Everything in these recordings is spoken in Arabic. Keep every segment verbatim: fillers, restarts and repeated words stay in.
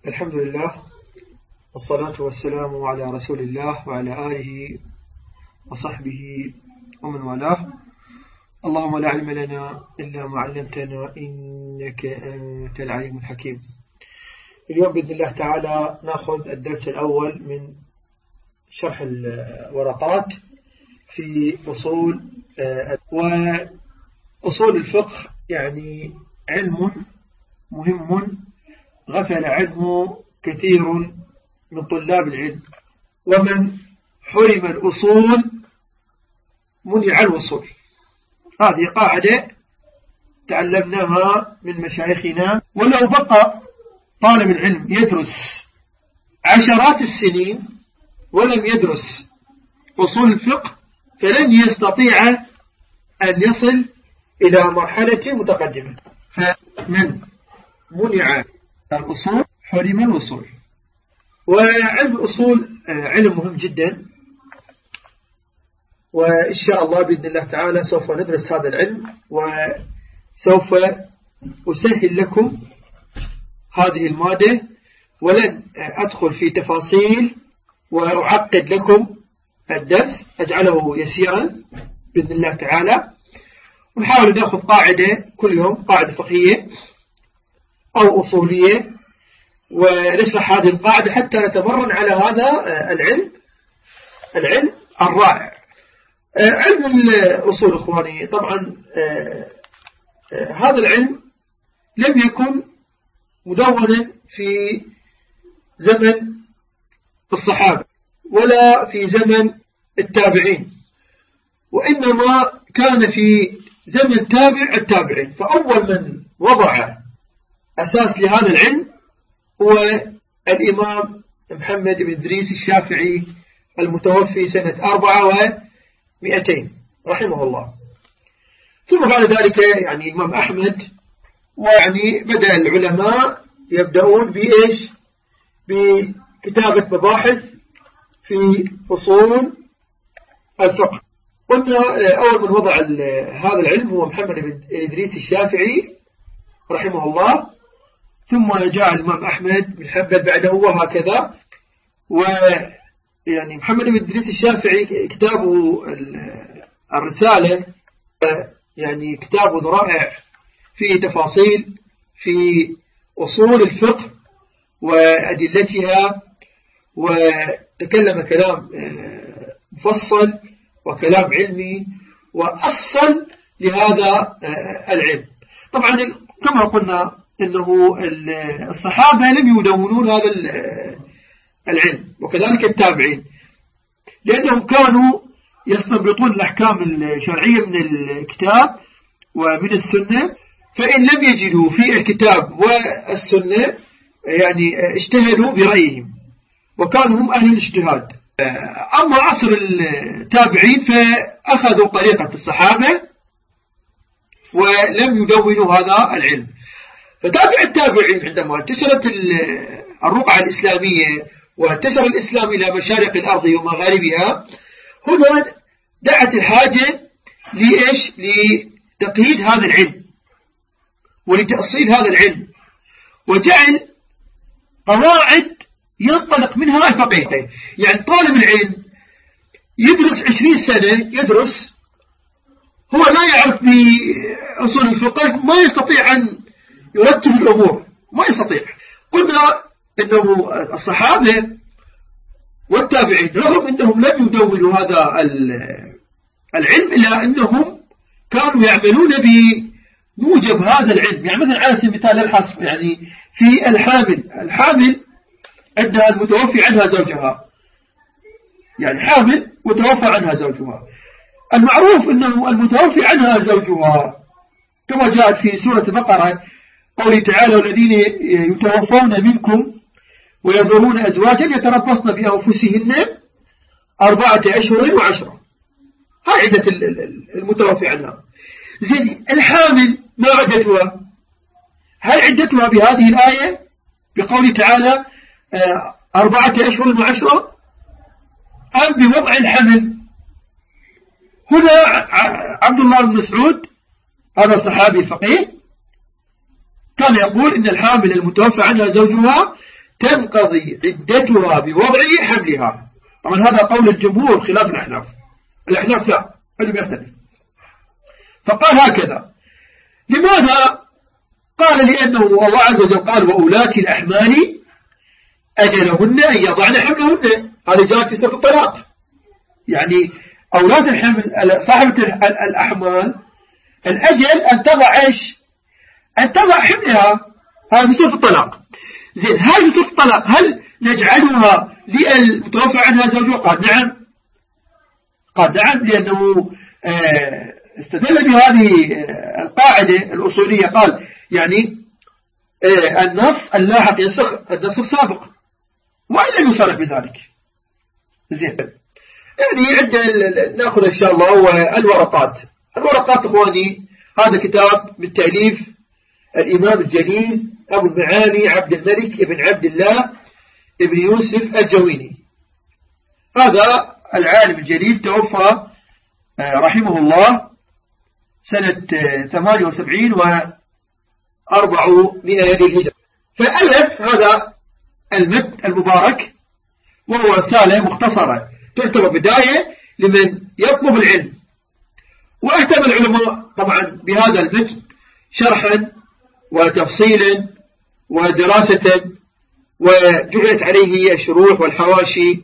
الحمد لله والصلاة والسلام على رسول الله وعلى آله وصحبه ومن والاه. اللهم لا علم لنا إلا ما علمتنا إنك أنت العليم الحكيم. اليوم بإذن الله تعالى نأخذ الدرس الأول من شرح الورقات في أصول وأصول الفقه، يعني علم مهم غفل عنه كثير من طلاب العلم، ومن حرم الأصول منع الوصول. هذه قاعدة تعلمناها من مشايخنا، ولو بقى طالب العلم يدرس عشرات السنين ولم يدرس أصول الفقه فلن يستطيع أن يصل إلى مرحلة متقدمة. فمن منع الأصول حرم الوصول. وعلم الأصول علم مهم جدا، وإن شاء الله بإذن الله تعالى سوف ندرس هذا العلم، وسوف أسهل لكم هذه المادة، ولن أدخل في تفاصيل وأعقد لكم الدرس، أجعله يسيرا بإذن الله تعالى. ونحاول نأخذ قاعدة كل يوم، قاعدة فقهية أو أصولية، ونشرح هذه القاعدة حتى نتمرن على هذا العلم العلم الرائع. علم الأصول إخواني، طبعا هذا العلم لم يكن مدونا في زمن الصحابة ولا في زمن التابعين، وإنما كان في زمن تابع التابعين. فأول من وضع أساس لهذا العلم هو الإمام محمد بن إدريس الشافعي المتوفي سنة أربعة ومئتين رحمه الله. ثم بعد ذلك يعني الإمام أحمد، ويعني بدأ العلماء يبدأون بإيش؟ بكتابة مباحث في أصول الفقه. قلنا أول من وضع هذا العلم هو محمد بن إدريس الشافعي رحمه الله، ثم جاء الإمام أحمد بن حنبل بعده وهكذا. ويعني محمد بن إدريس الشافعي كتابه الرسالة يعني كتاب رائع فيه تفاصيل في أصول الفقه وأدلتها، وتكلم كلام مفصل وكلام علمي وأصل لهذا العلم. طبعا كما قلنا إنه الصحابة لم يدونون هذا العلم، وكذلك التابعين، لأنهم كانوا يستنبطون الأحكام الشرعية من الكتاب ومن السنة، فإن لم يجدوا في الكتاب والسنة يعني اجتهدوا برأيهم، وكانوا هم أهل الاجتهاد. أما عصر التابعين فأخذوا طريقة الصحابة ولم يدونوا هذا العلم. فتابع التابعين عندما انتشرت الرقعة الإسلامية وانتشر الإسلام إلى مشارق الأرض ومغاربها، هنا دعت الحاجة لإيش؟ لتقييد هذا العلم ولتأصيل هذا العلم، وجعل قواعد ينطلق منها الفقيه. يعني طالب العلم يدرس عشرين سنة يدرس، هو لا يعرف بأصول الفقه، ما يستطيع أن يرتب الأمور، ما يستطيع. قلنا أنه الصحابة والتابعين رغم أنهم لم يدونوا هذا العلم إلا أنهم كانوا يعملون بموجب هذا العلم. يعني مثلا على سبيل المثال الحصر، يعني في الحامل الحامل عندها المتوفي عنها زوجها، يعني حامل وتوفى عنها زوجها. المعروف أنه المتوفي عنها زوجها كما جاءت في سورة البقرة قوله تعالى: والذين يتوفون منكم ويذرون أزواجا يتربصن بأنفسهن أربعة أشهر وعشرة. هاي عدة المتوفي عنها. زين الحامل ما عدتها؟ هل عدتها بهذه الآية بقوله تعالى أربعة أشهر وعشرة، أم بوضع الحمل؟ هنا عبد الله بن مسعود هذا صحابي فقيه كان يقول إن الحامل المتوفى عنها زوجها تنقضي عدتها بوضع حملها. طبعا هذا قول الجمهور خلاف الأحناف. الأحناف لا، علم يختلف. فقال هكذا. لماذا؟ قال لأنه الله عز وجل قال وأولات الأحمال أجلهن أن يضعن حملهن. هذا جاءت في سورة الطلاق. يعني أولاد الحمل صاحبة الأحمال الأجل أن تضع إيش؟ أن تضع حملها. هذا في سورة الطلاق. زين، هذه في سورة الطلاق هل نجعلها للمتوفى عنها زوجها؟ قال نعم. قال نعم لأنه استدل بهذه القاعدة الأصولية. قال يعني النص اللاحق ينسخ النص السابق وإن لم يصرح بذلك. زين، يعني عندنا نأخذ إن شاء الله والورقات. الورقات إخواني هذا كتاب من تأليف الإمام الجليل أبو المعالي عبد الملك ابن عبد الله ابن يوسف الجويني. هذا العالم الجليل توفى رحمه الله سنة ثمانية وسبعين وأربعمائة للهجرة. فألف هذا المتن المبارك وهو رسالة مختصرة تعتبر بداية لمن يطلب العلم. واهتم العلماء طبعا بهذا المتن شرحا وتفصيلا ودراسة، وجعلت عليه الشروح والحواشي.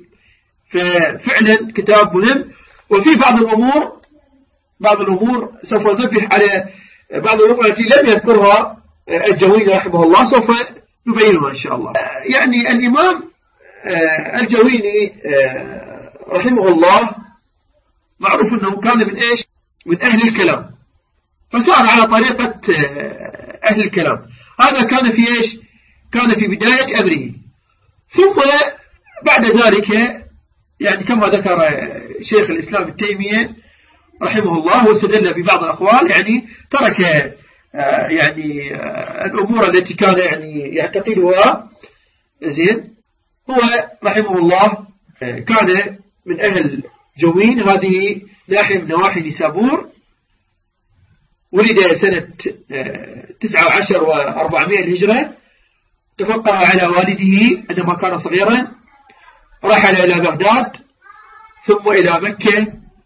ففعلا كتاب مهم. وفي بعض الأمور بعض الأمور سوف ننبه على بعض الأمور التي لم يذكرها الجويني رحمه الله، سوف نبينها إن شاء الله. يعني الإمام الجويني رحمه الله معروف أنه كان من إيش؟ من أهل الكلام، فسار على طريقة أهل الكلام. هذا كان في إيش؟ كان في بداية أمره. ثم بعد ذلك يعني كما ذكر شيخ الإسلام التيمية رحمه الله واستدل ببعض الأقوال، يعني ترك يعني الأمور التي كان يعني يعتقدها. زين، هو رحمه الله كان من أهل جوين، هذه ناحية من نواحي نيسابور. ولد سنة تسعة عشر وأربعمائة الهجرة. تفقه على والده عندما كان صغيرا. رحل إلى بغداد ثم إلى مكة،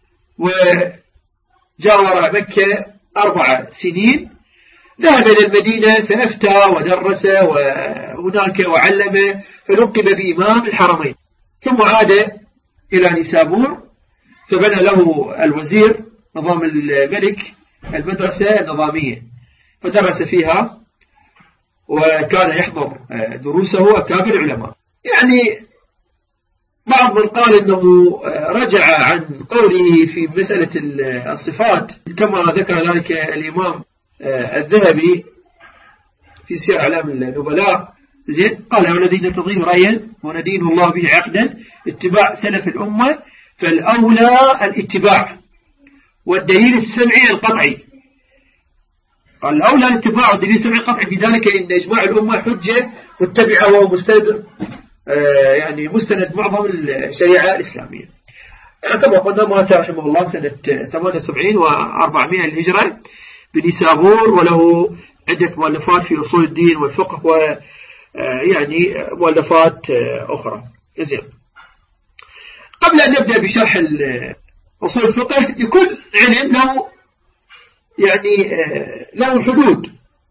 وجاور مكة أربع سنين. ذهب إلى المدينة فأفتى ودرس وهناك وعلم، فلقب بإمام الحرمين. ثم عاد إلى نيسابور فبنى له الوزير نظام الملك المدرسة النظامية، فدرس فيها وكان يحضر دروسه أكابر العلماء. يعني بعض من قال أنه رجع عن قوله في مسألة الصفات كما ذكر ذلك الإمام الذهبي في سير أعلام النبلاء. زين، قال والذين تضيم رأيا وندين الله به عقدا اتباع سلف الأمة، فالأولى الاتباع والدليل السمعي القطعي. قال الأولى الاتباع والدليل السمعي القطعي، في ذلك إن إجماع الأمة حجة متبعة وهو مستند يعني مستند معظم الشريعة الإسلامية. كما قلنا مات رحمه الله سنة ثمانية وسبعين وأربعمائة الهجرة بنيسابور، وله عدة مؤلفات في أصول الدين والفقه ويعني مؤلفات أخرى. زين، قبل أن نبدأ بشرح أصول الفقه، لكل علم له يعني له حدود.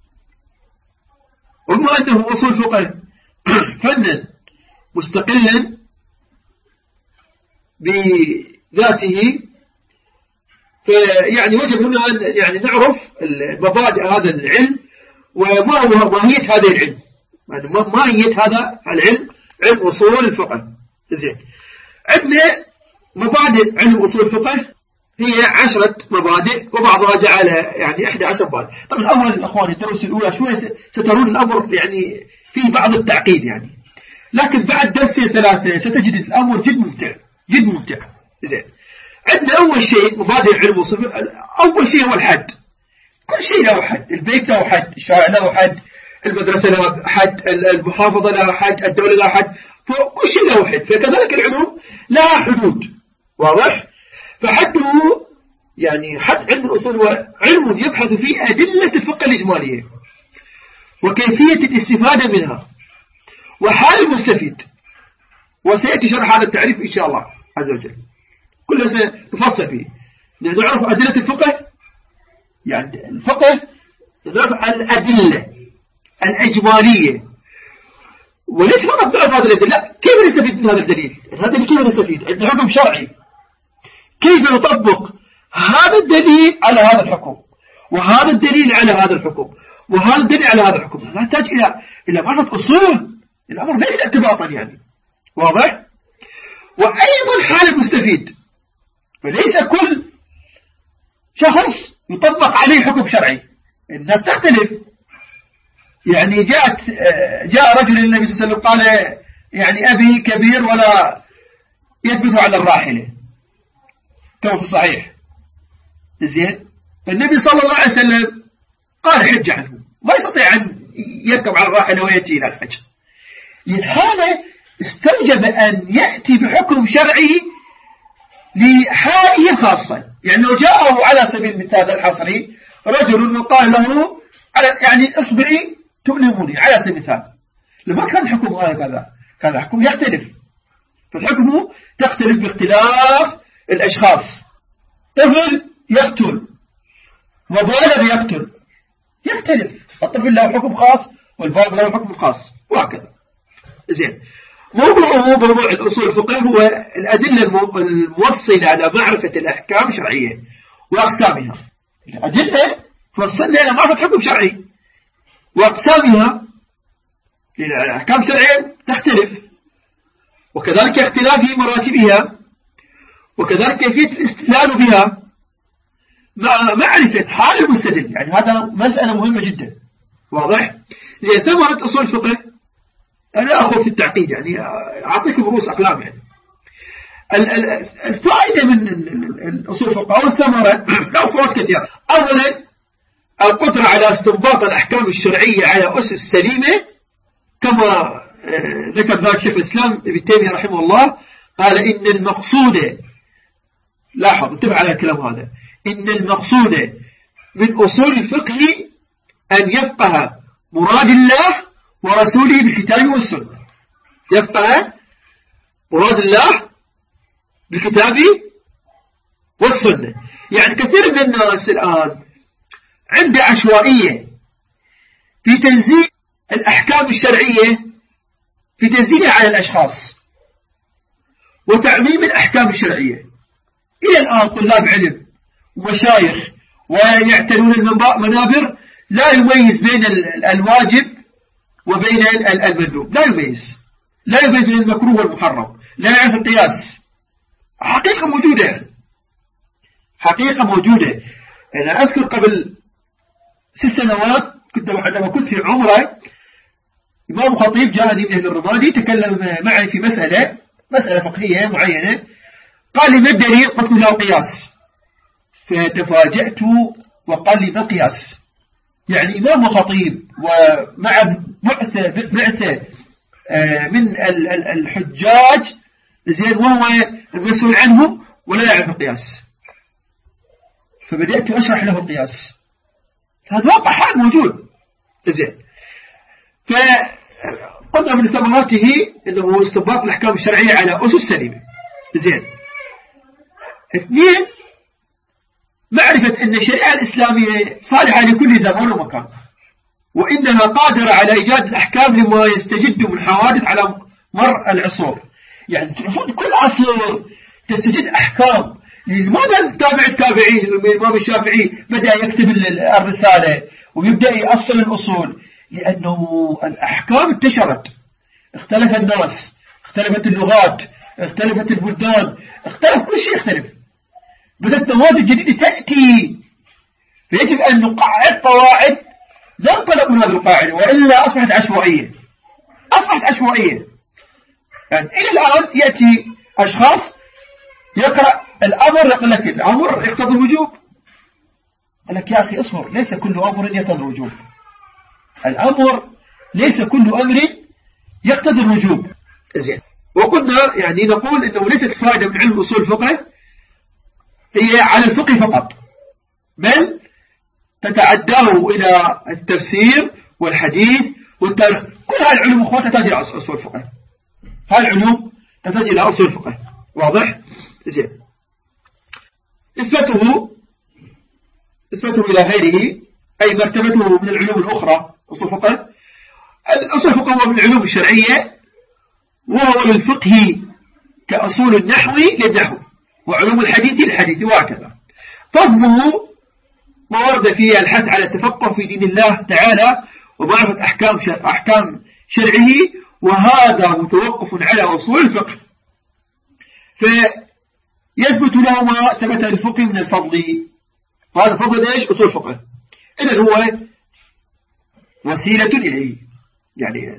وما أنه أصول الفقه فنا مستقلا بذاته، فيعني وجب هنا أن يعني نعرف مبادئ هذا العلم وما هو ماهية هذا العلم. يعني ما ماهية هذا العلم، علم أصول الفقه. زين، عندنا مبادئ علم أصول الفقه هي عشرة مبادئ، وبعضها جعل يعني إحدى عشر مبادئ. طبعا أول أخواني الدروس الأولى شوية سترون الأمر يعني في بعض التعقيد يعني، لكن بعد درسين ثلاثة ستجد الأمر جد ممتع جد ممتع. زين، عندنا أول شيء مبادئ علم أصول الفقه. أول شيء هو الحد. كل شيء له حد، البيت له حد، الشارع له حد، المدرسة له حد، المحافظة له حد، الدولة له حد، فكل شيء له حد. فكذلك العلوم لها حدود، واضح؟ فحده يعني حد علم الأصول هو علم يبحث في أدلة الفقه الإجمالية وكيفية الاستفادة منها وحال المستفيد، وسيأتي شرح هذا التعريف إن شاء الله عز وجل، كله سنفصل فيه. نعرف أدلة الفقه، يعني الفقه نعرف الأدلة الإجمالية، وليس فقط نعرف هذا الدليل، لا، كيف نستفيد من هذا الدليل؟ هذا الدليل كيف نستفيد؟ عندنا حكم شرعي، كيف نطبق هذا الدليل على هذا الحكم، وهذا الدليل على هذا الحكم، وهذا الدليل على هذا الحكم. هذا يحتاج إلى إلى معرفة أصول الأمر، ليس اعتباطا يعني، واضح؟ وأيضا حال المستفيد، فليس كل شخص يطبق عليه حكم شرعي، الناس تختلف. يعني جاءت جاء رجل للنبي صلى الله عليه وسلم قال يعني أبي كبير ولا يثبت على الراحلة، كما في الصحيح، زين. فالنبي صلى الله عليه وسلم قال حج عنه، ما يستطيع أن يركب على الراحلة ويأتي إلى الحج. لهذا استوجب أن يأتي بحكم شرعي لحاله الخاصة. يعني لو جاءه على سبيل المثال الحصري رجل وقال له يعني اصبعي تؤلمني على سبيل المثال، لما كان حكم هكذا، كان الحكم يختلف، فالحكم تختلف باختلاف الأشخاص. طفل يقتل وبالغ يقتل، يختلف، الطفل له حكم خاص والبالغ له حكم خاص، وهكذا. زين. موضوعه موضوع الأصول الفقه هو الأدلة الموصلة على معرفة الأحكام الشرعية وأقسامها. الأدلة توصلنا إلى معرفة حكم شرعي وأقسامها، لأن الأحكام الشرعية تختلف، وكذلك اختلاف مراتبها، وكذلك كيفية الاستدلال بها مع معرفة حال المستدل. يعني هذا مسألة مهمة جدا، واضح؟ زي ثمرة أصول الفقه، أنا أخذ في التعقيد، يعني أعطيكم رؤوس أقلام. يعني الفائدة من الأصول الفقه أو الثمرة له فوائد كثيرة. أولا القدرة على استنباط الأحكام الشرعية على أسس سليمة، كما ذكر ذلك شيخ الإسلام ابن تيمية رحمه الله، قال إن المقصود، لاحظ انتبه على الكلام هذا، إن المقصود من أصول الفقه أن يفقه مراد الله ورسوله بالكتاب والسنة. يفقه مراد الله بالكتاب والسنة. يعني كثير من الناس الآن عنده عشوائية في تنزيل الأحكام الشرعية، في تنزيلها على الأشخاص وتعميم الأحكام الشرعية. إلى الآن طلاب علم ومشايخ ويعتنون المنابر لا يميز بين الواجب وبين المندوب، لا يميز لا يميز بين المكروه والمحرم، لا يعرف القياس. حقيقة موجودة، يعني حقيقة موجودة. أنا أذكر قبل ست سنوات كنت عندما كنت في عمرة، إمام خطيب جاءني من أهل الرمادي، تكلم معي في مسألة مسألة فقهية معينة، قال لي ما الدليل؟ قلت له قياس، فتفاجأت وقال لي ما قياس؟ يعني إمام خطيب ومع بعثة بعثة من الحجاج، زين، وهو المسؤول عنه ولا يعرف القياس. فبدأت أشرح له القياس، هذا واقع حال موجود، زين. فقلنا من ثمراته أنه استنباط الأحكام الشرعية على أسس سليمة، زين. اثنين، معرفة أن الشريعة الإسلامية صالحة لكل زمان ومكان، وإنها قادرة على إيجاد الأحكام لما يستجد من حوادث على مر العصور. يعني كل عصر تستجد أحكام. لماذا تابع التابعين الإمام الشافعي بدأ يكتب الرسالة ويبدأ يأصل الأصول؟ لأنه الأحكام انتشرت، اختلف الناس، اختلفت اللغات، اختلفت البلدان، اختلف كل شيء، اختلف، بدأت نماذج جديدة تأتي، فيجب أن نقعد قواعد ننطلق من هذه القاعدة، وإلا أصبحت عشوائية أصبحت عشوائية. يعني إلى الآن يأتي أشخاص يقرأ الأمر يقول لك الأمر يقتضي الوجوب، قال لك يا أخي اصبر، ليس كل أمر يقتضي الوجوب، الأمر ليس كل أمر يقتضي الوجوب، زين. وقلنا يعني نقول إنه ليست فائدة من علم أصول الفقه هي على الفقه فقط، بل تتعداه إلى التفسير والحديث والتاريخ، كل هذه العلوم أخواتها تحتاج إلى أصول الفقه. هذه العلوم تحتاج إلى أصول الفقه. واضح؟ زين. نسبته نسبته إلى غيره أي مرتبته من العلوم الأخرى أصول الفقه. الأصول الفقه هو من العلوم الشرعية، وهو للفقه كأصول النحو للنحو، وعلوم الحديث للحديث، وهكذا. فضله ما ورد فيه الحث على التفقه في دين الله تعالى ومعرفة أحكام أحكام شرعه، وهذا متوقف على أصول الفقه، فيثبت له ما ثبت للفقه من الفضل. وهذا فضل إيش؟ أصول الفقه. إذن هو وسيلة إليه، يعني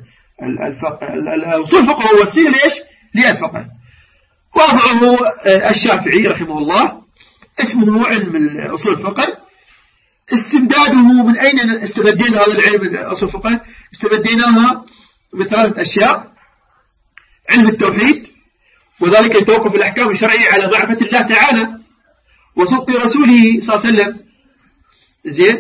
أصول الفقه هو وسيلة ليش؟ للفقه. وضعه الشافعي رحمه الله اسمه علم أصول الفقه. استمداده من أين استمدينا هذا العلم أصول الفقه؟ استمديناها بثلاثة أشياء: علم التوحيد، وذلك يتوقف الأحكام الشرعية على معرفة الله تعالى وصدق رسوله صلى الله عليه وسلم. زين.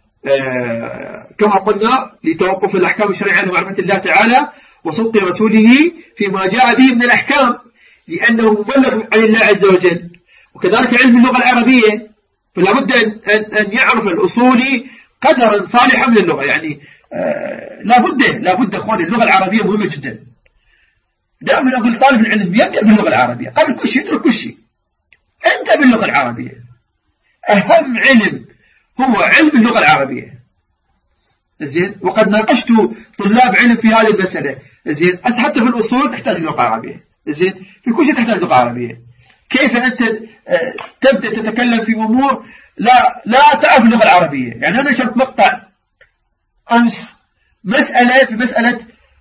آه كما قلنا لتوقف الأحكام الشرعية على معرفة الله تعالى وصدق رسوله فيما جاء به من الأحكام، لأنه مبلغ عن الله عز وجل. وكذلك علم اللغة العربية، فلا بد أن يعرف الأصولي قدرا صالحا من اللغة، يعني آه لا بد لا بد أخواني، اللغة العربية مهمة جدا. دائما أقول طالب العلم يبدأ باللغة العربية قبل كل شيء، يترك كل شيء، أنت باللغة العربية. أهم علم هو علم اللغة العربية. زين. وقد ناقشت طلاب علم في هذه المسألة. زين. حتى في الأصول تحتاج لغة عربية. زين. في كل شيء تحتاج لغة عربية. كيف أنت تبدأ تتكلم في أمور لا لا تعرف اللغة العربية؟ يعني أنا شرط مقطع أمس مسألة في مسألة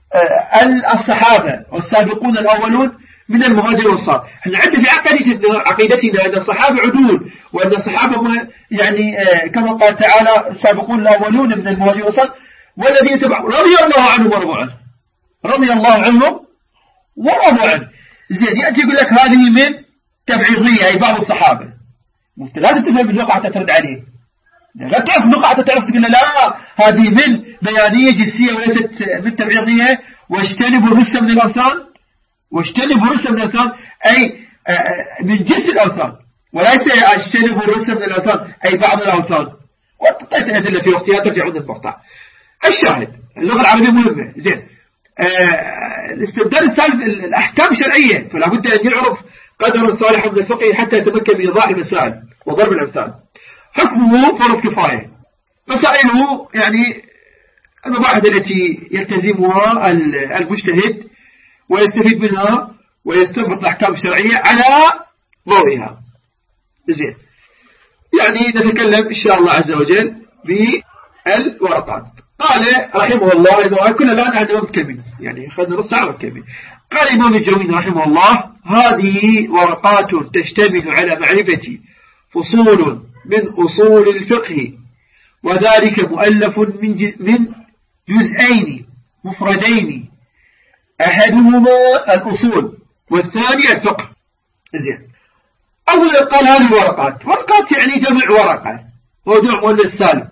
الصحابة والسابقون الأولون من المهاجر والأنصار. احنا عندنا في عقيدتنا عقيدتنا أن الصحابة عدول، وأن الصحابة يعني كما قال تعالى السابقون الأولون من المهاجر والأنصار والذين تبعوا رضي الله عنهم ورضوا عنه، رضي الله عنهم ورضوا عنه. زين. يأتي يقول لك هذه من تبعيضية أي بعض الصحابة. أنت لا تفهم اللغة حتى ترد عليه، لا تعرف اللغة حتى تعرف تقول لا هذه من بيانية جنسية وليست من تبعيضية. واجتنبوا الرسم من الأوثان، واجتنبوا الرسم من الأوثان أي من جنس الأوثان، وليس اجتنبوا الرسم من الأوثان أي بعض الأوثان. وطيت الأدلة في وقتها ترجعون المقطع. الشاهد اللغة العربية مهمة. زين. الاستبدال الثالث الأحكام الشرعية، فلا بد أن يعرف قدر صالح من الفقه حتى يتمكن من إيضاح المسائل وضرب الأمثال. حكمه فرض كفاية. مسائله يعني المباحث التي يلتزمها المجتهد ويستفيد منها ويستنبط الأحكام الشرعية على ضوئها. زين. يعني نتكلم إن شاء الله عز وجل بالورقات. قال رحمه الله، إذا كنا الآن عندنا مكمل يعني خذنا نص ساعة مكمل. قال الإمام الجويني رحمه الله: هذه ورقات تشتمل على معرفة فصول من أصول الفقه، وذلك مؤلف من من جزئين مفردين، أحدهما الأصول والثاني الفقه. زين. أولا قال هذه ورقات، ورقات يعني جمع ورقة، موضوع مؤلف سالم،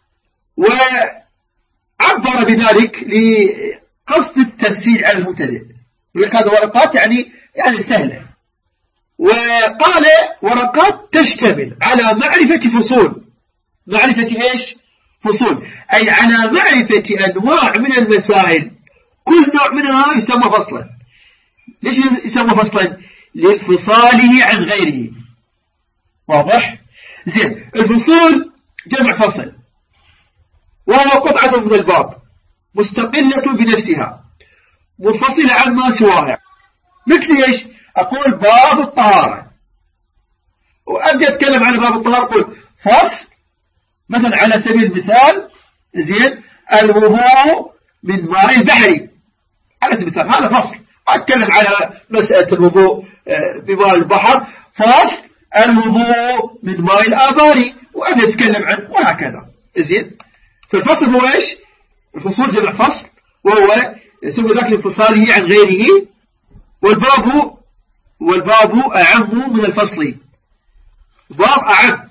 وعبر بذلك لقصد التسهيل على المبتدئ، يقول هذه ورقات يعني يعني سهلة. وقال ورقات تشتمل على معرفة فصول، معرفة إيش؟ فصول، أي على معرفة أنواع من المسائل، كل نوع منها يسمى فصلا. ليش يسمى فصلا؟ لانفصاله عن غيره. واضح؟ زين. الفصول جمع فصل، وهو قطعة من الباب مستقلة بنفسها منفصلة عن ما سواها. مثل إيش؟ أقول باب الطهارة، وأبدأ أتكلم عن باب الطهارة أقول فصل مثلا على سبيل المثال. زين. الوضوء من ماء البحر على سبيل المثال، هذا فصل. أتكلم على مسألة الوضوء بماء البحر، فصل الوضوء من ماء الآبار، وأبدأ أتكلم عنه، وهكذا. زين. فالفصل هو إيش؟ الفصول جمع فصل، وهو يسمى ذلك لانفصاله عن غيره. والباب والباب أعم من الفصل، باب أعم،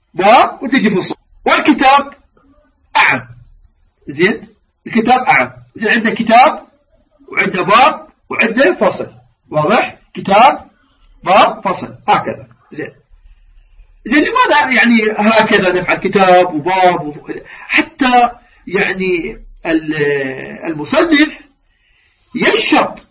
باب وتجي فصل. والكتاب أعم. زين. الكتاب أعم. زين عندنا كتاب وعندنا باب وعندنا فصل. واضح؟ كتاب باب فصل هكذا. زين زين لماذا يعني هكذا نفعل كتاب وباب وف... حتى يعني المصنف ينشط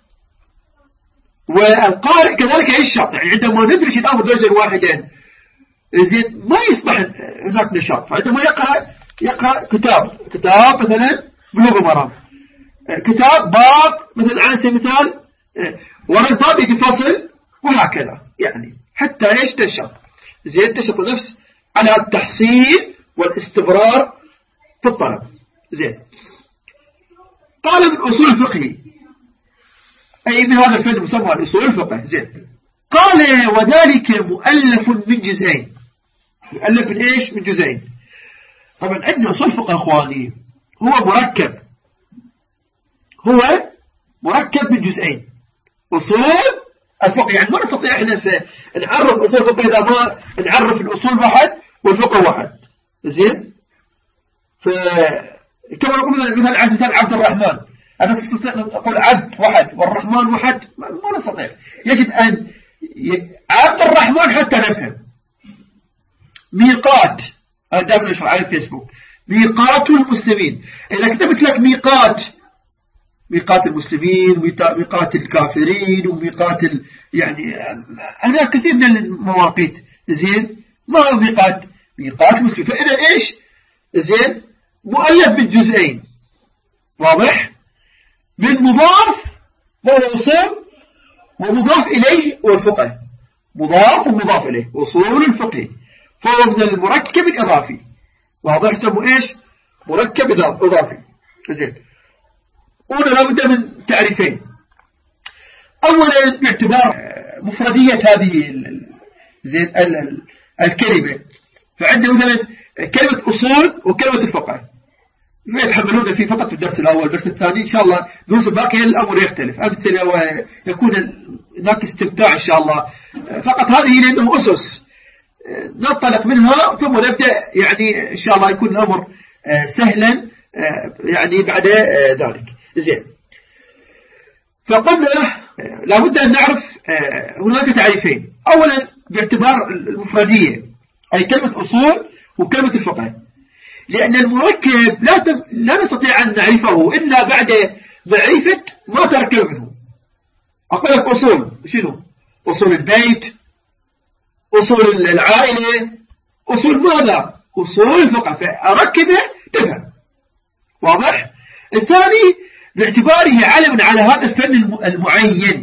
والقارئ كذلك ينشط. يعني عندما ندرس الأمر درجة واحدا زين ما يصبح هناك نشاط. فعندما يقرأ يقرأ كتاب كتاب مثلا بلوغ المرام، كتاب باب مثلا على سبيل المثال وراء الباب يجي فصل وهكذا، يعني حتى ايش تنشط. زين تنشط النفس على التحصيل والاستمرار في الطلب. زين قال من أصول الفقه، أي من هذا الفن مسمى الأصول الفقه. زين قال وذلك مؤلف من جزئين. مؤلف من إيش؟ من جزئين. طبعا عندنا أصول الفقه أخواني هو مركب، هو مركب من جزئين. أصول الفقه يعني ما نستطيع احنا نعرف أصول الفقه إذا ما نعرف الأصول واحد والفقه واحد. زين فكما نقول مثلا مثال عبد الرحمن، أنا نستطيع أن أقول عبد واحد والرحمن واحد؟ ما نستطيع. يجب أن ي... عبد الرحمن حتى نفهم. ميقات، أنا دائما أشرح على الفيسبوك ميقات المسلمين. إذا كتبت لك ميقات، ميقات المسلمين وميقات الكافرين وميقات ال... يعني هناك كثير من المواقيت. زين ما هو ميقات؟ ميقات المسلمين. فإذا إيش؟ زين مؤلف بالجزئين. واضح؟ من مضاف وموصول ومضاف إليه والفقه، مضاف ومضاف إليه وصول الفقه، فهو من المركب الإضافي. واضح؟ يسمى إيش؟ مركب إضافي. زين هنا لابد من تعريفين. أولا باعتبار مفردية هذه زين الكلمة، فعندنا مثلا كلمة أصول وكلمة الفقه ما يتحملون فيه فقط في الدرس الأول. الدرس الثاني إن شاء الله دروس الباقية الأمر يختلف، أمثلة ويكون هناك استمتاع إن شاء الله. فقط هذه لأنه أسس ننطلق منها ثم نبدأ يعني إن شاء الله يكون الأمر سهلا يعني بعد ذلك. زين فقلنا لابد أن نعرف هناك تعريفين. أولا باعتبار المفردية أي كلمة أصول وكلمة الفقه، لأن المركب لا تم... لا نستطيع أن نعرفه إلا بعد معرفة ما تركب منه. أقول لك أصول شنو؟ أصول البيت، أصول العائلة، أصول ماذا؟ أصول الفقه، فأركبه تفهم. واضح؟ الثاني باعتباره علم على هذا الفن المعين،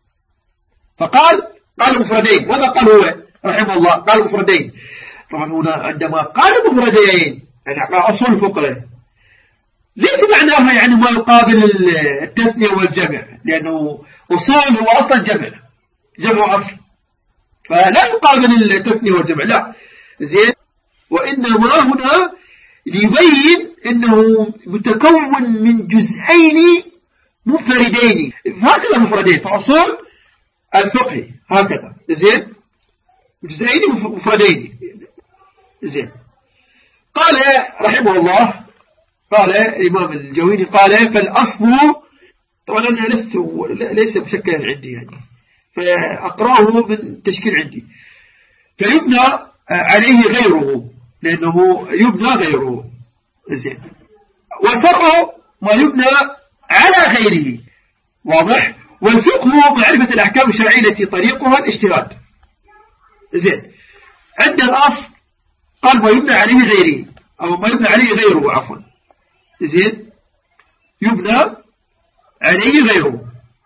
فقال قال مفردين. ماذا قال هو رحمه الله؟ قال مفردين. طبعا هنا عندما قال مفردين يعني أصول الفقه ليس معناها يعني ما يقابل التثنية والجمع، لأنه أصول هو أصلا جمع، جمع أصل، فلا يقابل التثنية والجمع لا. زين وإنما هنا ليبين أنه متكون من جزئين مفردين، هكذا مفردين فأصول الفقه هكذا. زين جزئين مفردين. زين قال رحمه الله، قال الإمام الجويني قال فالأصل، طبعا أنا لست ليس مشكلا عندي يعني فأقرأه من تشكيل عندي، فيبنى عليه غيره لأنه يبنى غيره. زين والفرع ما يبنى على غيره. واضح؟ والفقه معرفة الأحكام الشرعية التي طريقها الاجتهاد. زين عند الأصل قال ما يبنى عليه غيره أو ما يبنى عليه غيره عفوا. زين يبنى عليه غيره.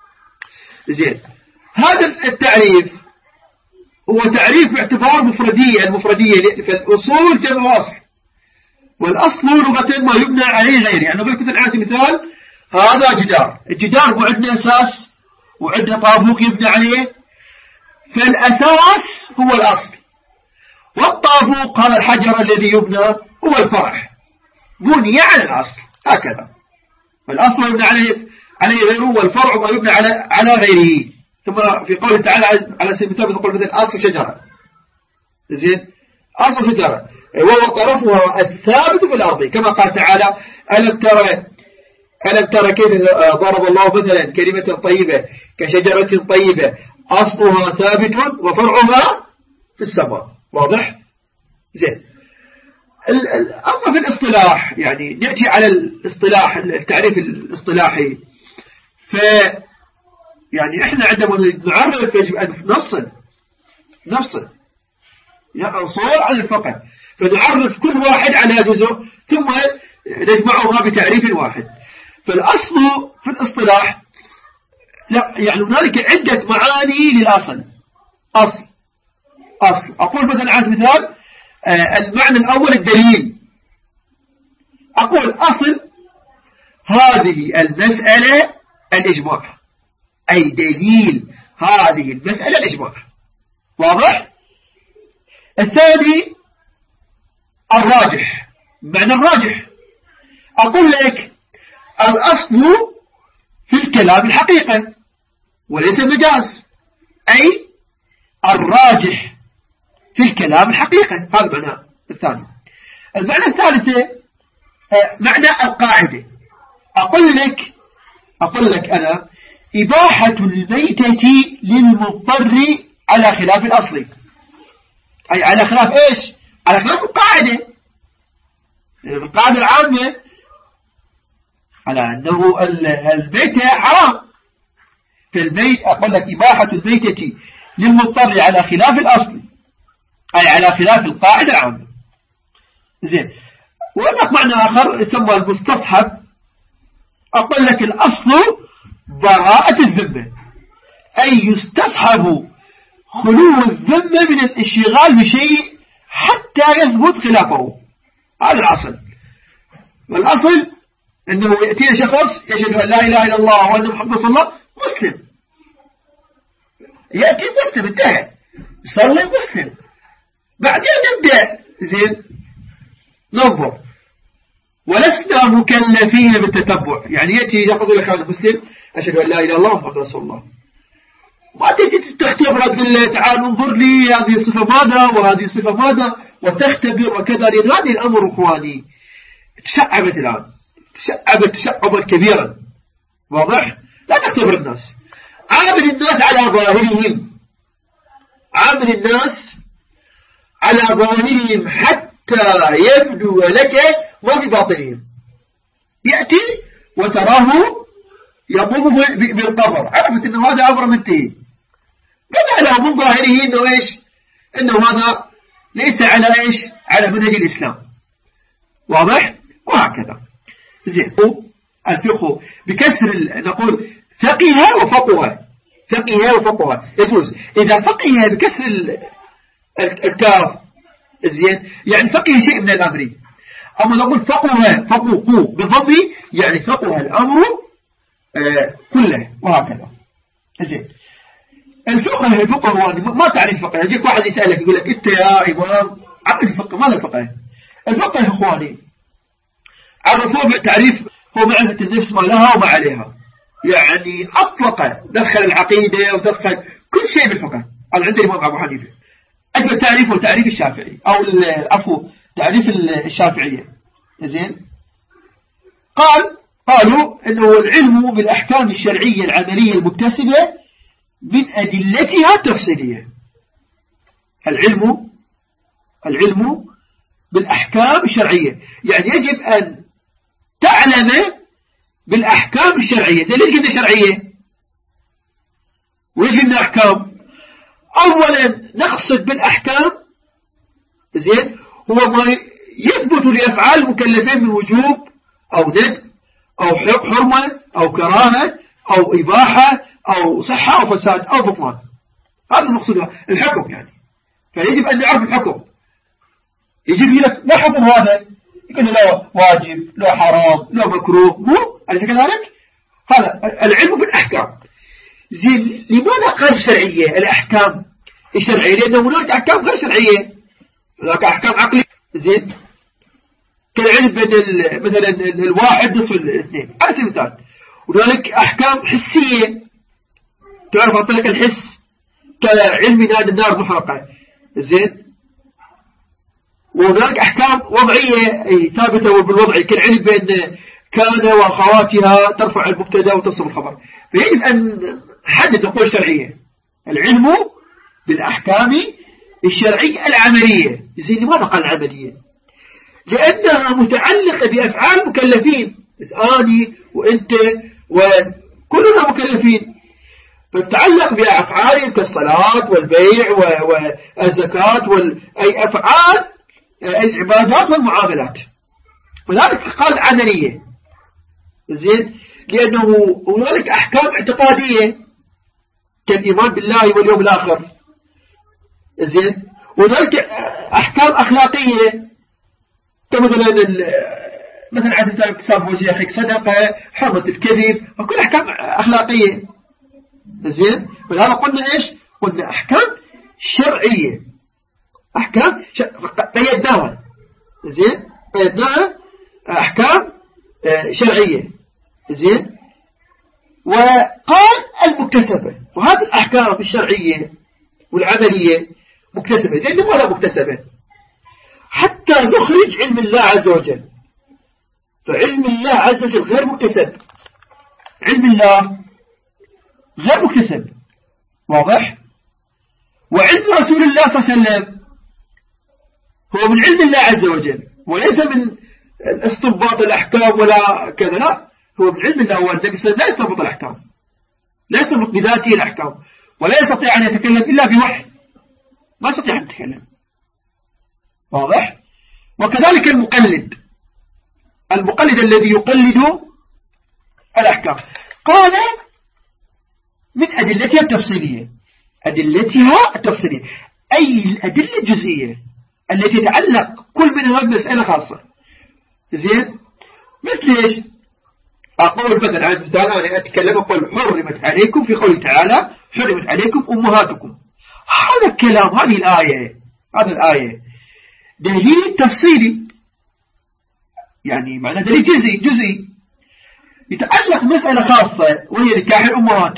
زين هذا التعريف هو تعريف باعتبار مفردية. المفردية فالأصول جمع أصل، والأصل لغة ما يبنى عليه غيره. يعني نقول مثل على مثال هذا جدار، الجدار هو عندنا أساس وعندنا طابوق يبنى عليه، فالأساس هو الأصل، والطابوق هذا الحجر الذي يبنى هو الفرع، بني على الأصل هكذا. فالأصل يبنى عليه عليه غيره، والفرع ما يبنى على على غيره. ثم في قوله تعالى على سبيل المثال نقول مثل أصل شجرة. زين أصل شجرة وهو طرفها الثابت في الأرض، كما قال تعالى ألم ترى ألم ترى كيف ضرب الله مثلا كلمة طيبة كشجرة طيبة أصلها ثابت وفرعها في السماء. واضح؟ زين. أما في الاصطلاح يعني نأتي على الاصطلاح التعريف الاصطلاحي. ف يعني إحنا عندما نعرف يجب أن نفصل نفصل أصول عن الفقه، فنعرف كل واحد على جزء ثم نجمعها بتعريف واحد. فالأصل في الاصطلاح لا يعني هنالك عدة معاني للأصل. أصل أصل أقول مثلا على مثال آه المعنى الأول الدليل. أقول أصل هذه المسألة الإجماع، أي دليل هذه المسألة الإجماع. واضح؟ الثاني الراجح، معنى الراجح أقول لك الأصل في الكلام الحقيقة وليس المجاز، أي الراجح في الكلام الحقيقة. هذا معنى الثاني. المعنى الثالث معنى القاعدة. أقول لك أقول لك أنا إباحة الميتة للمضطر على خلاف الأصل، أي على خلاف إيش؟ على خلاف القاعدة. القاعدة العامة على أنه الميتة حرام. في البيت أقول لك إباحة الميتة للمضطر على خلاف الأصل، أي على خلاف القاعدة العامة. زين. وهناك معنى آخر يسمى المستصحب. أقول لك الأصل براءة الذمة، أي يستصحب خلو الذمة من الاشتغال بشيء حتى يثبت خلافه. هذا الأصل. والأصل أنه يأتينا شخص يشهد أن لا إله إلا الله وأن محمد صلى الله مسلم، يأتي مسلم انتهى، يصلي مسلم، بعدين نبدأ زين ننظر، ولسنا مكلفين بالتتبع. يعني يأتي شخص يقول لك أنا مسلم أشهد أن لا إله إلا الله ومحمد رسول الله، ما تأتي تختبر تقول له تعال انظر لي هذه الصفة ماذا وهذه الصفة ماذا وتختبر وكذا. لأن هذه الأمر إخواني تشعبت الآن، تشعبت تشعبا كبيرا. واضح؟ لا تختبر الناس، عامل الناس على ظاهرهم، عامل الناس على ظاهرهم حتى يبدو لك ما في باطنهم. يأتي وتراه يقوم بالقبر، عرفت أنه هذا أمر منتهي، بدأ له من ظاهره أنه إيش؟ أنه هذا ليس على إيش؟ على منهج الإسلام. واضح؟ وهكذا. زين. الفقه بكسر نقول فقه وفقه، فقه وفقه يجوز. إذا فقه بكسر الكاف زين يعني فقه شيء من الأمر. أما نقول فقه فقه بالضبط يعني فقه الأمر آه كله وهكذا. زين. الفقه الفقه هو ما تعرف فقه. يجيك واحد يسألك يقول لك أنت يا إمام عرف الفقه. ماذا الفقه؟ الفقه إخواني عرفوه بالتعريف هو معرفة النفس ما لها وما عليها. يعني أطلق دخل العقيدة ودخل كل شيء بالفقه. أنا عندي الإمام أبو حنيفة أكبر تعريف هو تعريف الشافعي أو العفو تعريف الشافعية. زين. قال قالوا إنه العلم بالأحكام الشرعية العملية المكتسبة من أدلتها التفصيلية. العلم العلم بالأحكام الشرعية يعني يجب أن تعلم بالأحكام الشرعية. زي ليش قلنا شرعية وليش قلنا أحكام؟ أولا نقصد بالأحكام زين هو ما يثبت لأفعال المكلفين من وجوب أو ندب أو حرمة أو كراهة أو إباحة أو صحة أو فساد أو بطلان. هذا المقصود الحكم يعني. فيجب أن نعرف الحكم. يجب لك ما حكم هذا؟ يقول له واجب له حرام له مكروه مو أليس كذلك؟ هذا العلم بالأحكام. زين. لماذا قال شرعية الأحكام الشرعية؟ لأنه هناك أحكام غير شرعية، هناك أحكام عقلية. زين. كالعلم بين مثلا الواحد نصف الاثنين على سبيل المثال. وهناك أحكام حسية تعرف عن طريق الحس كعلم نار النار محرقة. زين. وهناك أحكام وضعية ثابتة بالوضع كالعلم بين كان وأخواتها ترفع المبتدا وتصل الخبر. فيجب أن نحدد نقول شرعية. العلم بالأحكام الشرعية العملية. زين لماذا قال العملية؟ لأنها متعلقة بأفعال مكلفين، أني وأنت وكلنا مكلفين، فتتعلق بأفعال كالصلاة والبيع والزكاة أي أفعال العبادات والمعاملات، ولذلك قال عملية. زين لأنه هنالك أحكام اعتقادية كالإيمان بالله واليوم الآخر، زين وهنالك أحكام أخلاقية كمثلا مثلا عدم اكتساب وجه أخيك صدقة، حرمة الكذب، وكل أحكام أخلاقية. زين ولهذا قلنا إيش؟ قلنا أحكام شرعية، أحكام قيدناها. زين قيدناها أحكام شرعية. زين وقال المكتسبة، وهذه الأحكام الشرعية والعملية مكتسبة. زين لماذا مكتسبة؟ حتى نخرج علم الله عز وجل. فعلم الله عز وجل غير مكتسب، علم الله غير مكتسب، واضح؟ وعلم رسول الله صلى الله عليه وسلم هو من علم الله عز وجل، وليس من استنباط الأحكام ولا كذا، لا، هو من علم الله. هو النبي صلى الله عليه وسلم لا يستنبط الأحكام، لا يستنبط بذاته الأحكام، ولا يستطيع أن يتكلم إلا بوحي، ما يستطيع أن يتكلم، واضح؟ وكذلك المقلد، المقلد الذي يقلد الأحكام، قال من أدلتها التفصيلية، أدلتها التفصيلية أي الأدلة الجزئية التي تتعلق كل منها بمسألة خاصة. زين مثل إيش؟ أقول مثلا عن مثال أنا أتكلم أقول حرمت عليكم في قوله تعالى حرمت عليكم أمهاتكم، هذا الكلام، هذه الآية، هذا الآية دليل تفصيلي، يعني معنى دليل جزئي جزئي يتعلق مسألة خاصة وهي نكاح الأمهات،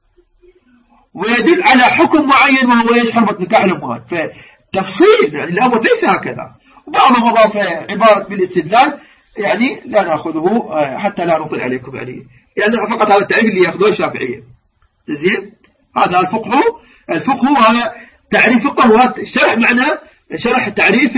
ويدل على حكم معين وهو إيش؟ حرمة نكاح الأمهات. فتفصيل يعني الأمر ليس هكذا، وبعضهم أضاف عبارة بالاستدلال يعني لا نأخذه حتى لا نطيل عليكم، يعني يعني فقط هذا التعريف اللي يأخذه الشافعية. زين هذا الفقه، الفقه هو تعريف فقه، هو شرح معنى شرح تعريف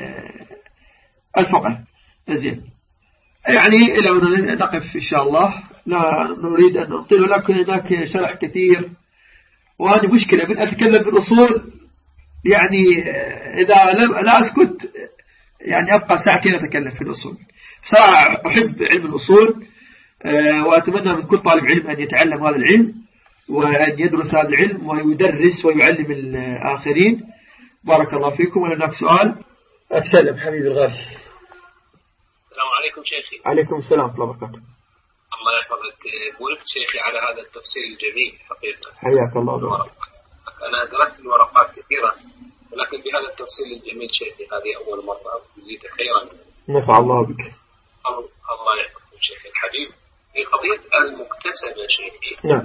الفقه. زين يعني لو نقف إن شاء الله، لا نريد أن نطيل لكن هناك شرح كثير، وهذه مشكلة من أتكلم بالأصول، يعني إذا لم لا أسكت يعني أبقى ساعتين أتكلم في الأصول. بصراحة أحب علم الأصول، وأتمنى من كل طالب علم أن يتعلم هذا العلم وأن يدرس هذا العلم ويدرس ويعلم الآخرين. بارك الله فيكم. ولناك سؤال أتكلم حبيبي الغالي. السلام عليكم شيخي. عليكم السلام ورحمة الله وبركاته. الله يحفظك. بوركت شيخي على هذا التفسير الجميل حقيقة. حياك الله وبركاته. أنا درست الورقات كثيرة، ولكن بهذا التفسير الجميل شيخي هذه أول مرة، جزيت خيرا. نفع الله بك. الله يحفظك شيخي الحبيب. في قضية المكتسبة شيخي، نعم،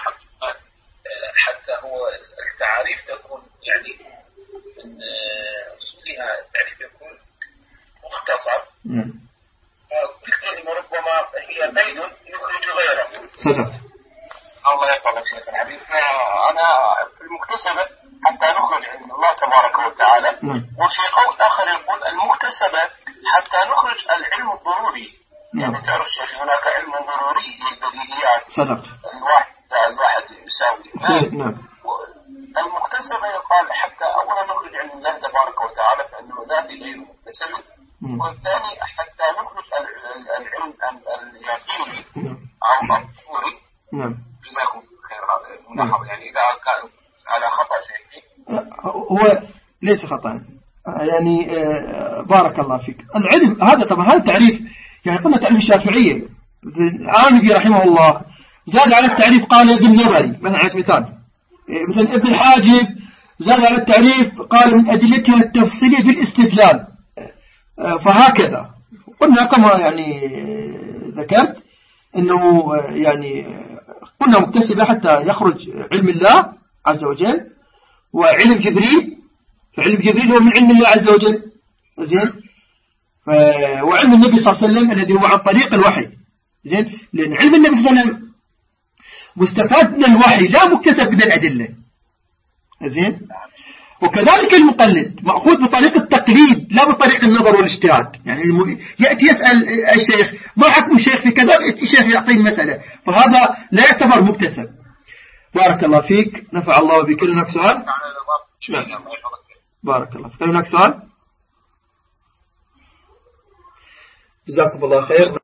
حتى هو التعريف تكون يعني من أصولها التعريف يكون مختصر. نعم. كل كلمة ربما هي قيد يخرج غيره. صدقت. الله يحفظك شيخ الحبيب. أنا المكتسبة حتى نخرج عند الله تبارك وتعالى. نعم. وفي قول آخر يقول المكتسبة حتى نخرج العلم الضروري. نعم. يعني تعرف شيخ هناك علم ضروري للبديهيات. صدقت. الواحد الواحد يساوي. نعم. المكتسبة يقال حتى أولا نخرج عن الله تبارك وتعالى فإنه ذاتي غير مكتسب، والثاني حتى نخرج العلم اليقيني أو الضروري. نعم. جزاكم خير. هذا ملاحظة يعني إذا كان على خطأ شيء هو ليس خطأ، يعني بارك الله فيك. العلم هذا طبعا هذا التعريف يعني قلنا تعريف الشافعية. الآمدي رحمه الله زاد على التعريف قال ابن نظري مثلا على مثال، مثلا ابن الحاجب زاد على التعريف قال من أدلتها التفصيلية بالاستدلال. فهكذا قلنا كما يعني ذكرت أنه يعني قلنا مكتسبة حتى يخرج علم الله عز وجل وعلم جبريل، فعلم جبريل هو من علم الله عز وجل. زين وعلم النبي صلى الله عليه وسلم الذي هو عن طريق الوحي. زين، لأن علم النبي صلى الله عليه وسلم مستفاد من الوحي لا مكتسب من الأدلة. زين، وكذلك المقلد مأخوذ بطريقة التقليد لا بطريقة النظر والاجتهاد. يعني يأتي يسأل الشيخ ما حكم الشيخ في كذا، يأتي الشيخ يعطيه مسألة، فهذا لا يعتبر مكتسب. بارك الله فيك، نفع الله بك. هناك سؤال؟ بارك الله فيك. هناك سؤال؟ جزاكم الله خير.